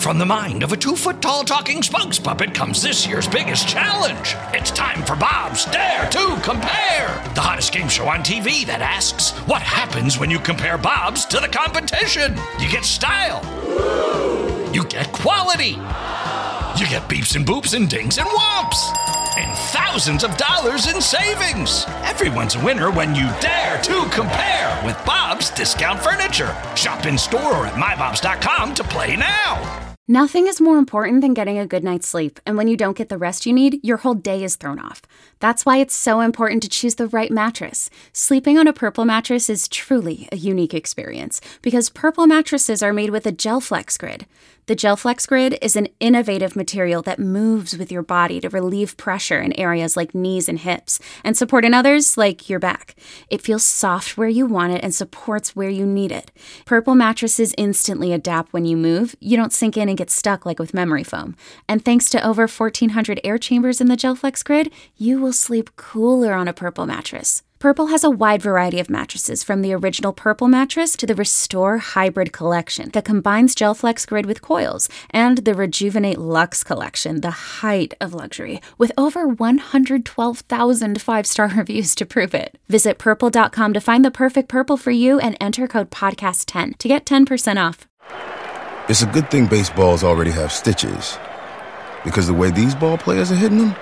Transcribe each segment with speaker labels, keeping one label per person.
Speaker 1: from the mind of a 2-foot-tall talking spokes puppet comes this year's biggest challenge. It's time for Bob's Dare to Compare, the hottest game show on TV that asks, what happens when you compare Bobs to the competition? You get style. You get quality. You get beeps and boops and dings and whomps. And thousands of dollars in savings. Everyone's a winner when you dare to compare with Bob's Discount Furniture. Shop in store or at mybobs.com to play now.
Speaker 2: Nothing is more important than getting a good night's sleep, and when you don't get the rest you need, your whole day is thrown off. That's why it's so important to choose the right mattress. Sleeping on a Purple mattress is truly a unique experience, because Purple mattresses are made with a GelFlex Grid. The GelFlex Grid is an innovative material that moves with your body to relieve pressure in areas like knees and hips, and support in others like your back. It feels soft where you want it and supports where you need it. Purple mattresses instantly adapt when you move. You don't sink in and get stuck like with memory foam. And thanks to over 1,400 air chambers in the GelFlex Grid, you will sleep cooler on a Purple mattress. Purple has a wide variety of mattresses, from the original Purple mattress to the Restore Hybrid collection that combines GelFlex Grid with coils, and the Rejuvenate Luxe collection, the height of luxury, with over 112,000 five-star reviews to prove it. Visit Purple.com to find the perfect Purple for you and enter code PODCAST10 to get 10% off.
Speaker 3: It's a good thing baseballs already have stitches, because the way these ball players are hitting them,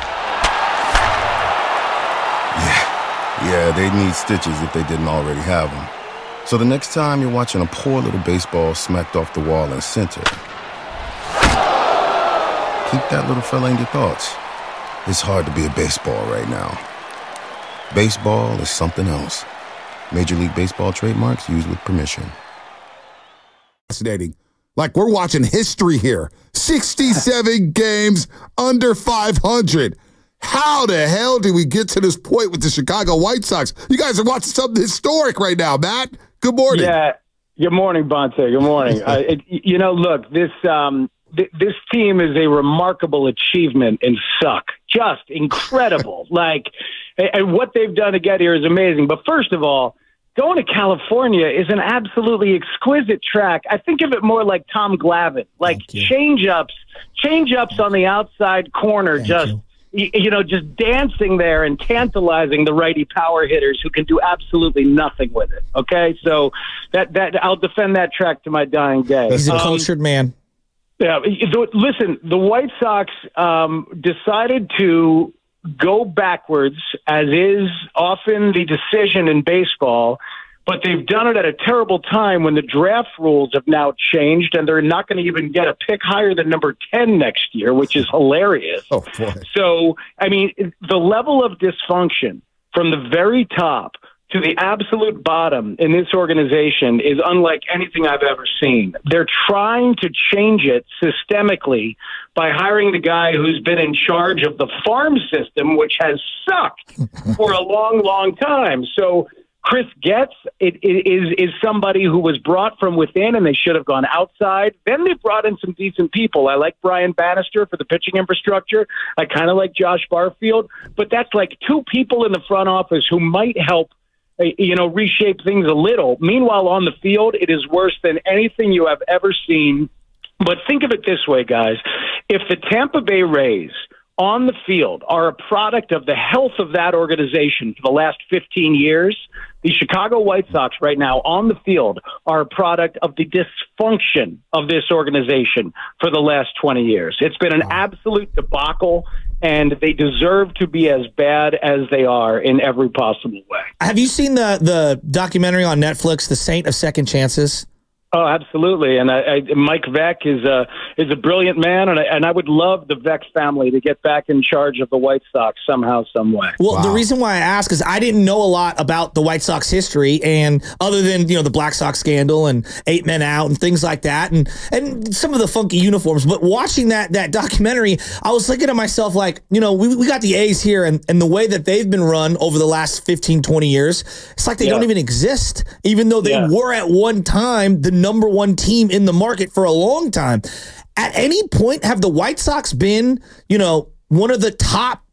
Speaker 3: yeah, they need stitches if they didn't already have them. So the next time you're watching a poor little baseball smacked off the wall in center, keep that little fella in your thoughts. It's hard to be a baseball right now. Baseball is something else. Major League Baseball trademarks used with permission.
Speaker 4: Fascinating. Like, we're watching history here. 67 games under 500. How the hell did we get to this point with the Chicago White Sox? You guys are watching something historic right now, Matt. Good morning.
Speaker 5: Yeah. Good morning, Bonte. Good morning. Look, this team is a remarkable achievement in suck. Just incredible. And what they've done to get here is amazing. But first of all, going to California is an absolutely exquisite track. I think of it more like Tom Glavine, like change-ups on the outside corner, just dancing there and tantalizing the righty power hitters who can do absolutely nothing with it. Okay, so that I'll defend that track to my dying day.
Speaker 6: He's a cultured man.
Speaker 5: Yeah, listen, the White Sox decided to go backwards, as is often the decision in baseball, but they've done it at a terrible time when the draft rules have now changed, and they're not going to even get a pick higher than number 10 next year, which is hilarious.
Speaker 4: Oh, boy.
Speaker 5: So, I mean, the level of dysfunction from the very top to the absolute bottom in this organization is unlike anything I've ever seen. They're trying to change it systemically by hiring the guy who's been in charge of the farm system, which has sucked for a long, long time. So Chris Getz is somebody who was brought from within, and they should have gone outside. Then they brought in some decent people. I like Brian Bannister for the pitching infrastructure. I kind of like Josh Barfield. But that's like two people in the front office who might help reshape things a little. Meanwhile, on the field, it is worse than anything you have ever seen. But think of it this way, guys. If the Tampa Bay Rays on the field are a product of the health of that organization for the last 15 years, the Chicago White Sox right now on the field are a product of the dysfunction of this organization for the last 20 years. It's been an absolute debacle, and they deserve to be as bad as they are in every possible way.
Speaker 6: Have you seen the documentary on Netflix, The Saint of Second Chances?
Speaker 5: Oh, absolutely. And Mike Veck is a brilliant man, and I would love the Veck family to get back in charge of the White Sox somehow, some way.
Speaker 6: Well, the reason why I ask is I didn't know a lot about the White Sox history, and other than the Black Sox scandal and 8 Men Out and things like that, and some of the funky uniforms. But watching that documentary, I was thinking to myself, we got the A's here, and the way that they've been run over the last 15, 20 years, it's like they don't even exist, even though they were at one time the number one team in the market for a long time. At any point, have the White Sox been, one of the top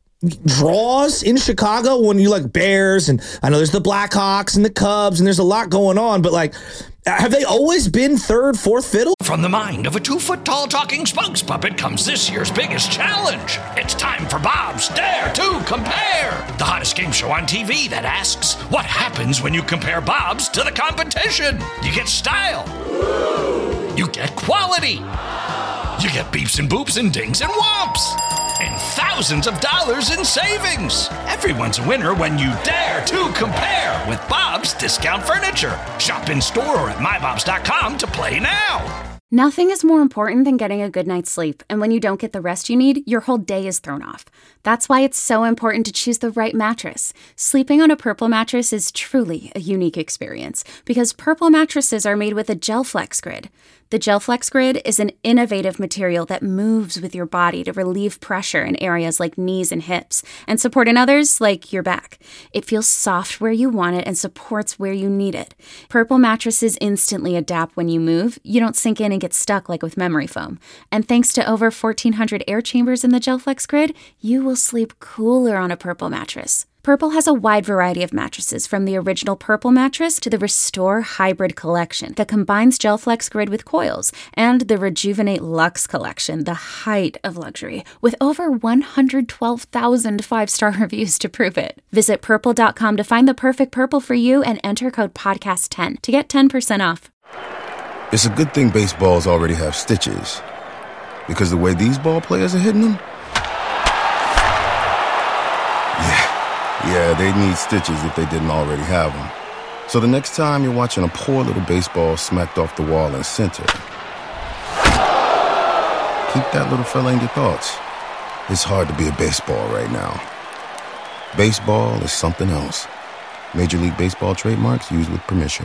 Speaker 6: draws in Chicago when you like Bears, and I know there's the Blackhawks and the Cubs, and there's a lot going on, but Have they always been third, fourth fiddle?
Speaker 1: From the mind of a 2-foot-tall talking spokes puppet comes this year's biggest challenge. It's time for Bob's Dare to Compare, the hottest game show on TV that asks, what happens when you compare Bob's to the competition? You get style. You get quality. You get beeps and boops and dings and whomps. And thousands of dollars in savings. Everyone's a winner when you dare to compare with Bob's Discount Furniture. Shop in store or at mybobs.com to play now.
Speaker 2: Nothing is more important than getting a good night's sleep, and when you don't get the rest you need, your whole day is thrown off. That's why it's so important to choose the right mattress. Sleeping on a Purple mattress is truly a unique experience because Purple mattresses are made with a GelFlex Grid. The GelFlex Grid is an innovative material that moves with your body to relieve pressure in areas like knees and hips and support in others like your back. It feels soft where you want it and supports where you need it. Purple mattresses instantly adapt when you move. You don't sink in and get stuck like with memory foam. And thanks to over 1,400 air chambers in the GelFlex Grid, you will sleep cooler on a Purple mattress. Purple has a wide variety of mattresses, from the original Purple mattress to the Restore Hybrid collection that combines GelFlex Grid with coils, and the Rejuvenate Luxe collection, the height of luxury, with over 112,000 five-star reviews to prove it. Visit Purple.com to find the perfect Purple for you and enter code PODCAST10 to get 10% off.
Speaker 3: It's a good thing baseballs already have stitches, because the way these ball players are hitting them, yeah, they'd need stitches if they didn't already have them. So the next time you're watching a poor little baseball smacked off the wall in center, keep that little fella in your thoughts. It's hard to be a baseball right now. Baseball is something else. Major League Baseball trademarks used with permission.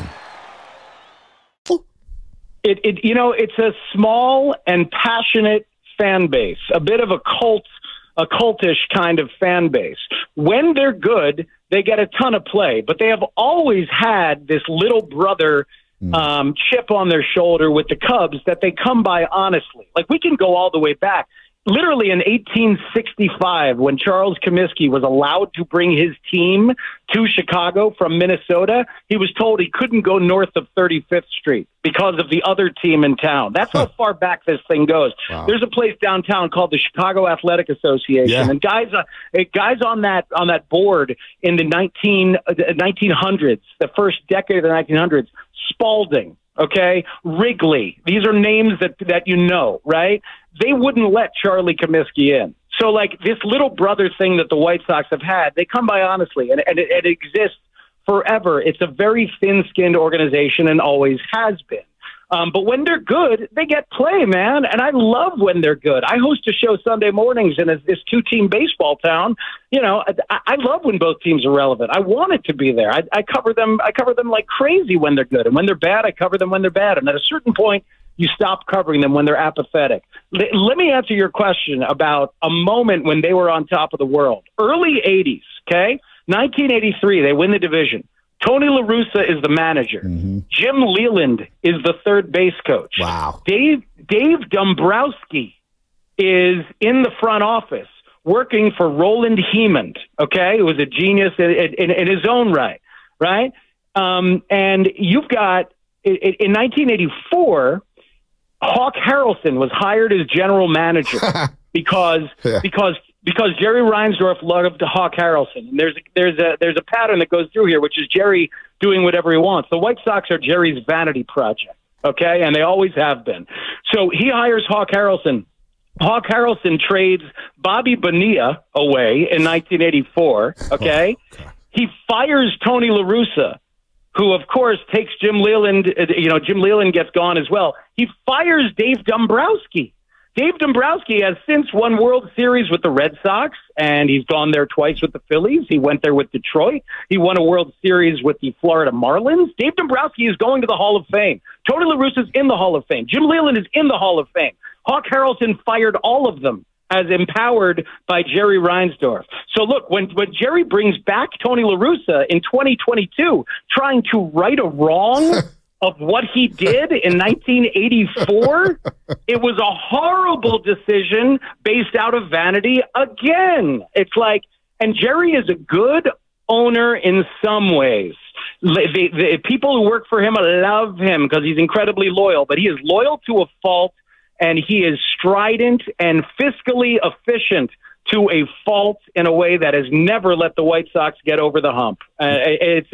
Speaker 5: It's a small and passionate fan base, a bit of a cultish kind of fan base. When they're good, they get a ton of play, but they have always had this little brother chip on their shoulder with the Cubs that they come by honestly. Like, we can go all the way back. Literally in 1865, when Charles Comiskey was allowed to bring his team to Chicago from Minnesota, he was told he couldn't go north of 35th Street because of the other team in town. That's how far back this thing goes. Wow. There's a place downtown called the Chicago Athletic Association, and guys on that board in the 1900s, the first decade of the 1900s, Spalding, okay, Wrigley. These are names that you know, right? They wouldn't let Charlie Comiskey in. So, like, this little brother thing that the White Sox have had, they come by honestly, and it exists forever. It's a very thin-skinned organization and always has been. But when they're good, they get play, man. And I love when they're good. I host a show Sunday mornings in this two-team baseball town. You know, I love when both teams are relevant. I want it to be there. I cover them like crazy when they're good. And when they're bad, I cover them when they're bad. And at a certain point, you stop covering them when they're apathetic. Let me answer your question about a moment when they were on top of the world. Early 80s, okay? 1983, they win the division. Tony La Russa is the manager. Mm-hmm. Jim Leland is the third base coach.
Speaker 4: Wow.
Speaker 5: Dave Dombrowski is in the front office working for Roland Hemond, okay? Who was a genius in his own right? And you've got, in 1984... Hawk Harrelson was hired as general manager because Jerry Reinsdorf loved Hawk Harrelson. And there's a pattern that goes through here, which is Jerry doing whatever he wants. The White Sox are Jerry's vanity project, okay, and they always have been. So he hires Hawk Harrelson. Hawk Harrelson trades Bobby Bonilla away in 1984, okay? He fires Tony La Russa, who, of course, takes Jim Leland. Jim Leland gets gone as well. He fires Dave Dombrowski. Dave Dombrowski has since won World Series with the Red Sox, and he's gone there twice with the Phillies. He went there with Detroit. He won a World Series with the Florida Marlins. Dave Dombrowski is going to the Hall of Fame. Tony La Russa is in the Hall of Fame. Jim Leland is in the Hall of Fame. Hawk Harrelson fired all of them as empowered by Jerry Reinsdorf. So look, when Jerry brings back Tony La Russa in 2022, trying to right a wrong of what he did in 1984, it was a horrible decision based out of vanity again. It's like, and Jerry is a good owner in some ways. The people who work for him love him because he's incredibly loyal, but he is loyal to a fault, and he is strident and fiscally efficient to a fault in a way that has never let the White Sox get over the hump. It's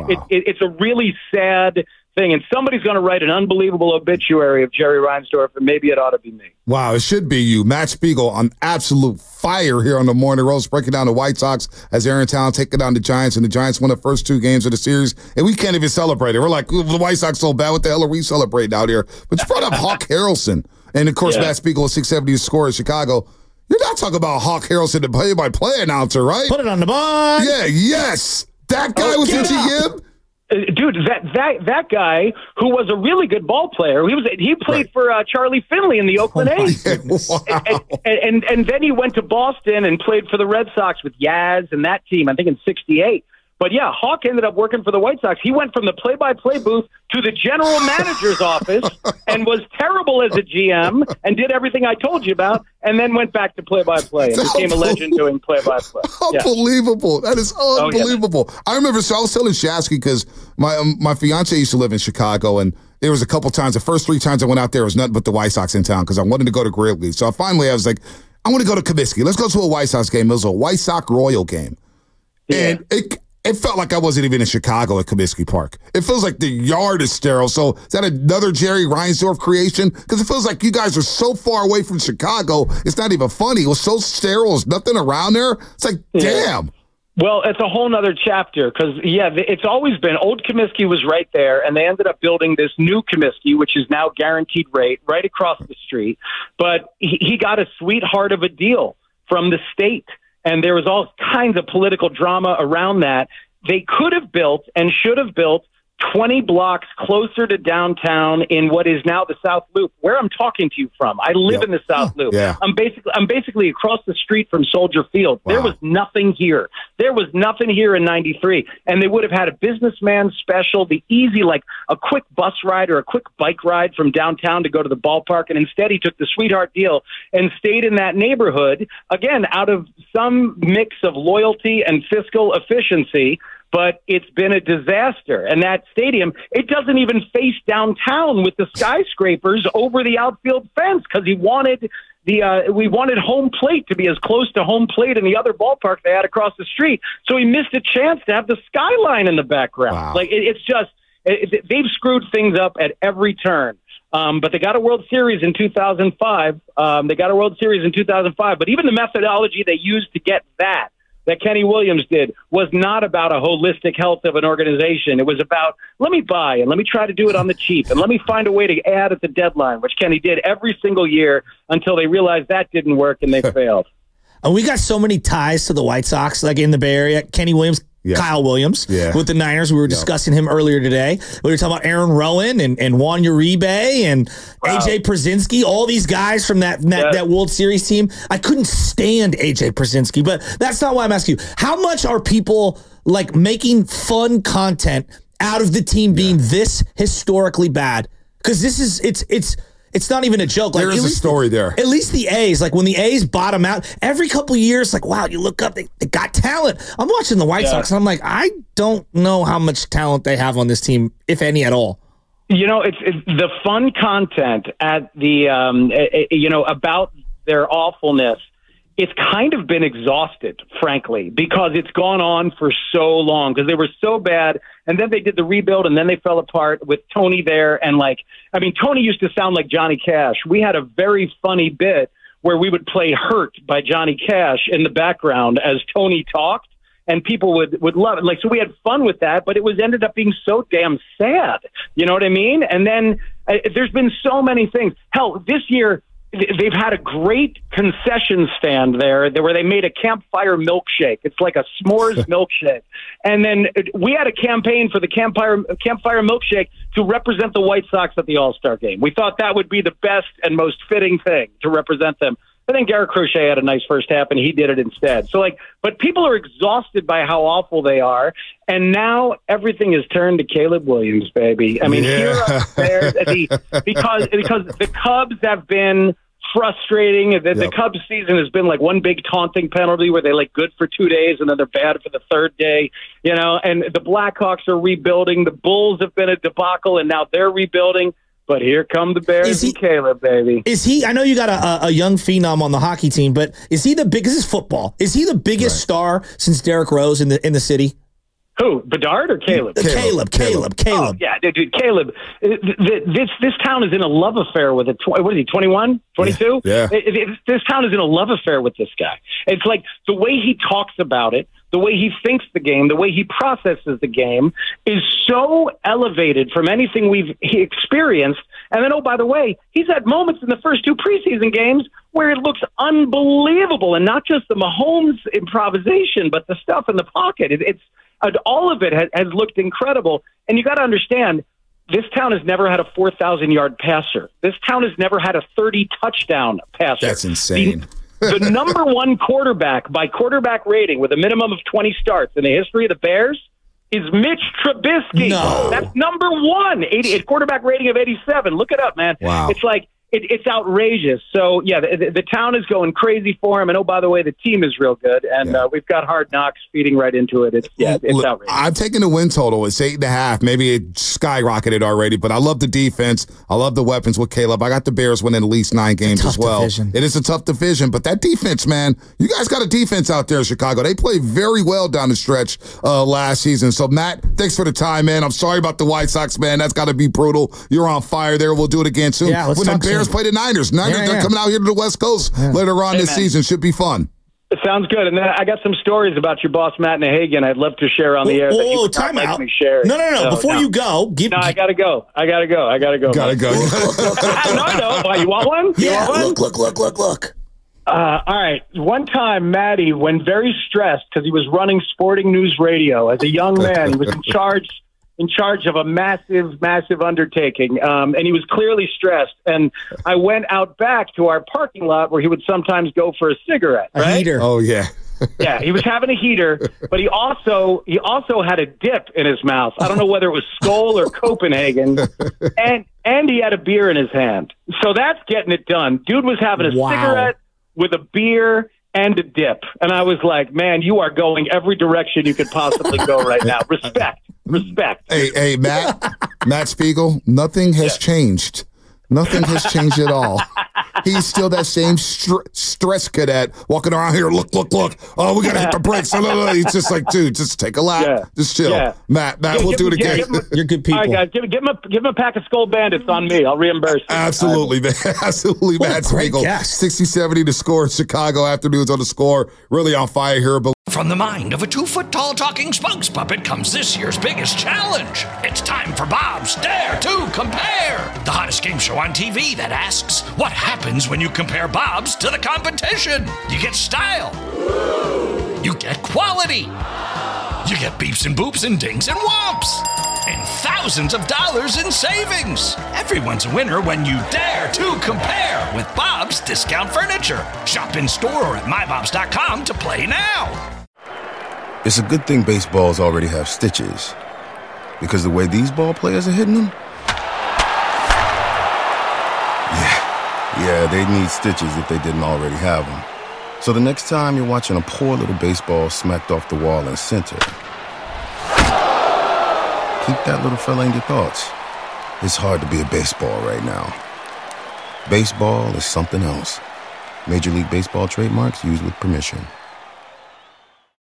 Speaker 5: a really sad thing, and somebody's going to write an unbelievable obituary of Jerry Reinsdorf, and maybe it ought to be me.
Speaker 4: Wow, it should be you. Matt Spiegel on absolute fire here on the Morning Roast, breaking down the White Sox as they're in town, taking down the Giants, and the Giants won the first 2 games of the series, and we can't even celebrate it. We're like, the White Sox so bad. What the hell are we celebrating out here? But you brought up Hawk Harrelson, and of course, Matt Spiegel, 670 score in Chicago. You're not talking about Hawk Harrelson, the play-by-play announcer, right?
Speaker 6: Put it on the board.
Speaker 4: Yeah, yes. That guy was in GM?
Speaker 5: Dude, that guy who was a really good ball player. He played for Charlie Finley in the Oakland A's.
Speaker 4: Wow.
Speaker 5: And then he went to Boston and played for the Red Sox with Yaz and that team, I think in '68. But yeah, Hawk ended up working for the White Sox. He went from the play-by-play booth to the general manager's office and was terrible as a GM and did everything I told you about, and then went back to play-by-play and became a legend doing play-by-play.
Speaker 4: Unbelievable. That is unbelievable. I remember, so I was telling Shasky because my fiance used to live in Chicago, and there was a couple times, the first 3 times I went out there, was nothing but the White Sox in town because I wanted to go to Wrigley. So finally I was like, I want to go to Comiskey. Let's go to a White Sox game. It was a White Sox Royal game. Yeah. And it felt like I wasn't even in Chicago at Comiskey Park. It feels like the yard is sterile. So is that another Jerry Reinsdorf creation? Because it feels like you guys are so far away from Chicago, it's not even funny. It was so sterile. There's nothing around there. It's like, damn.
Speaker 5: Well, it's a whole nother chapter because, it's always been, old Comiskey was right there, and they ended up building this new Comiskey, which is now guaranteed rate, right across the street. But he got a sweetheart of a deal from the state. And there was all kinds of political drama around that. They could have built and should have built 20 blocks closer to downtown in what is now the South Loop, where I'm talking to you from. I live in the South Loop. Yeah. I'm basically across the street from Soldier Field. Wow. There was nothing here. There was nothing here in '93. And they would have had a businessman special, the easy, like a quick bus ride or a quick bike ride from downtown to go to the ballpark. And instead he took the sweetheart deal and stayed in that neighborhood, again, out of some mix of loyalty and fiscal efficiency. But it's been a disaster. And that stadium, it doesn't even face downtown with the skyscrapers over the outfield fence because we wanted home plate to be as close to home plate in the other ballpark they had across the street. So he missed a chance to have the skyline in the background. Wow. Like they've screwed things up at every turn. But they got a World Series in 2005. But even the methodology they used to get that Kenny Williams did was not about a holistic health of an organization. It was about, let me buy and let me try to do it on the cheap and let me find a way to add at the deadline, which Kenny did every single year until they realized that didn't work and they failed.
Speaker 6: And we got so many ties to the White Sox, like in the Bay Area. Kenny Williams, Kyle Williams with the Niners. We were discussing him earlier today. We were talking about Aaron Rowan and Juan Uribe and AJ Przinsky, all these guys from that World Series team. I couldn't stand AJ Przinsky, but that's not why I'm asking you. How much are people like making fun content out of the team being this historically bad? Because it's not even a joke. Like,
Speaker 4: there is a story there.
Speaker 6: At least the A's, like when the A's bottom out, every couple of years, like, wow, you look up, they got talent. I'm watching the White Sox, and I'm like, I don't know how much talent they have on this team, if any at all.
Speaker 5: You know, it's the fun content at the, about their awfulness. It's kind of been exhausted, frankly, because it's gone on for so long because they were so bad. And then they did the rebuild and then they fell apart with Tony there. And Tony used to sound like Johnny Cash. We had a very funny bit where we would play Hurt by Johnny Cash in the background as Tony talked and people would love it. So we had fun with that, but it ended up being so damn sad. You know what I mean? And then there's been so many things. Hell, this year, they've had a great concession stand there where they made a campfire milkshake. It's like a s'mores milkshake. And then we had a campaign for the campfire milkshake to represent the White Sox at the All-Star game. We thought that would be the best and most fitting thing to represent them. But then Garrett Crochet had a nice first half, and he did it instead. But people are exhausted by how awful they are, and now everything is turned to Caleb Williams, baby. I mean, here up there, because the Cubs have been frustrating. The Cubs season has been like one big taunting penalty where they're like good for 2 days and then they're bad for the third day, and the Blackhawks are rebuilding. The Bulls have been a debacle and now they're rebuilding. But here come the Bears and Caleb, baby.
Speaker 6: Is he? I know you got a young phenom on the hockey team, but is he the biggest? This is football. Is he the biggest star since Derrick Rose in the city?
Speaker 5: Who, Bedard or Caleb?
Speaker 6: Caleb.
Speaker 5: Oh, yeah, dude, Caleb. This town is in a love affair with what is he, 21, 22?
Speaker 4: Yeah.
Speaker 5: This town is in a love affair with this guy. It's like the way he talks about it, the way he thinks the game, the way he processes the game is so elevated from anything he experienced. And then, oh, by the way, he's had moments in the first 2 preseason games where it looks unbelievable, and not just the Mahomes improvisation, but the stuff in the pocket. All of it has looked incredible. And you got to understand, this town has never had a 4,000-yard passer. This town has never had a 30-touchdown passer.
Speaker 4: That's insane.
Speaker 5: The number one quarterback by quarterback rating with a minimum of 20 starts in the history of the Bears is Mitch Trubisky.
Speaker 6: No.
Speaker 5: That's number one. A quarterback rating of 87. Look it up, man.
Speaker 4: Wow.
Speaker 5: It's like, it's outrageous. So, yeah, the town is going crazy for him. And, oh, by the way, the team is real good. And we've got Hard Knocks feeding right into it. It's outrageous.
Speaker 4: I'm taking the win total. It's 8.5. Maybe it skyrocketed already, but I love the defense. I love the weapons with Caleb. I got the Bears winning at least 9 games as well.
Speaker 6: Division.
Speaker 4: It is a tough division, but that defense, man, you guys got a defense out there in Chicago. They played very well down the stretch last season. So, Matt, thanks for the time, man. I'm sorry about the White Sox, man. That's got to be brutal. You're on fire there. We'll do it again soon.
Speaker 6: Yeah, let's
Speaker 4: when the
Speaker 6: talk
Speaker 4: Bears
Speaker 6: soon.
Speaker 4: play the Niners. They're coming out here to the West Coast later on this season. Should be fun.
Speaker 5: It sounds good. And then I got some stories about your boss, Matt Nahagan, I'd love to share on the air.
Speaker 6: Oh, time out. No. Before you go.
Speaker 5: I got to go.
Speaker 4: Gotta go.
Speaker 5: No, you want one?
Speaker 6: Yeah.
Speaker 5: Want one?
Speaker 6: Look.
Speaker 5: All right. One time, Matty, when very stressed because he was running Sporting News Radio as a young man, he was in charge of a massive undertaking, and he was clearly stressed. And I went out back to our parking lot where he would sometimes go for a cigarette.
Speaker 6: A heater.
Speaker 4: Oh yeah.
Speaker 5: Yeah, he was having a heater, but he also had a dip in his mouth. I don't know whether it was Skol or Copenhagen, and he had a beer in his hand. So that's getting it done. Dude was having a cigarette with a beer and a dip, and I was like, man, you are going every direction you could possibly go right now. Respect.
Speaker 4: Hey, Matt Spiegel, nothing has changed. Nothing has changed at all. He's still that same stress cadet walking around here. Look. Oh, we got to hit the brakes. He's just like, dude, just take a lap. Yeah. Just chill. Yeah. Matt, we'll do it again.
Speaker 6: You're good people.
Speaker 5: All right, guys, give him a pack of Skull Bandits on me. I'll reimburse you.
Speaker 4: Absolutely, man. Absolutely, Matt Spiegel. 60-70 to score. Chicago Afternoons on the Score. Really on fire here. But
Speaker 1: from the mind of a 2-foot-tall talking spokes puppet comes this year's biggest challenge. It's time for Bob's Dare to Compare, the hottest game show on TV that asks, what happens when you compare Bob's to the competition? You get style. You get quality. You get beeps and boops and dings and whomps. And thousands of dollars in savings. Everyone's a winner when you dare to compare with Bob's Discount Furniture. Shop in store or at mybobs.com to play now.
Speaker 3: It's a good thing baseballs already have stitches, because the way these ball players are hitting them, yeah, they'd need stitches if they didn't already have them. So the next time you're watching a poor little baseball smacked off the wall in center, keep that little fella in your thoughts. It's hard to be a baseball right now. Baseball is something else. Major League Baseball trademarks used with permission.